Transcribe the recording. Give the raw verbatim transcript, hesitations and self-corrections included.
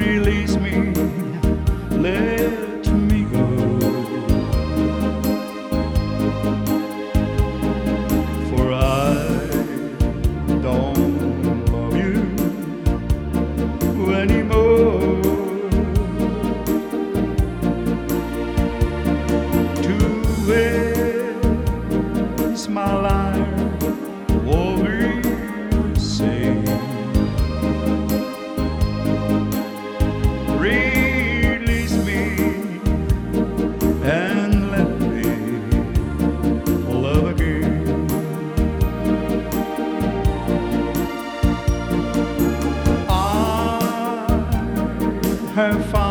release me, let me go. For I don't love you anymore. To waste my life over you, say, release me and let me love again. I have found